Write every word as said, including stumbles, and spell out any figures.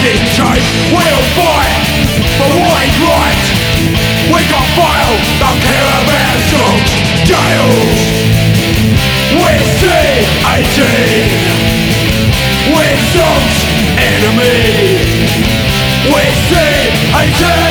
in shape, we'll fight for what is right. We got file, don't care about drugs, jails. We're C eighteen, we're Zonk's enemy. We're C eighteen.